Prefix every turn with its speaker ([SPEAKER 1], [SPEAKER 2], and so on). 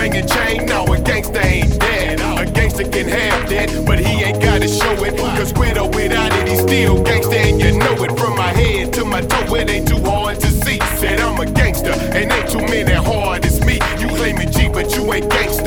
[SPEAKER 1] ring and chain. No, a gangster ain't dead. A gangster can have that, but he ain't gotta show it. Cause with or without it, he's still gangster, and you know it. From my head to my toe, it ain't too hard to see. Said I'm a gangster, and ain't too many hard as me. You claiming G, but you ain't gangster.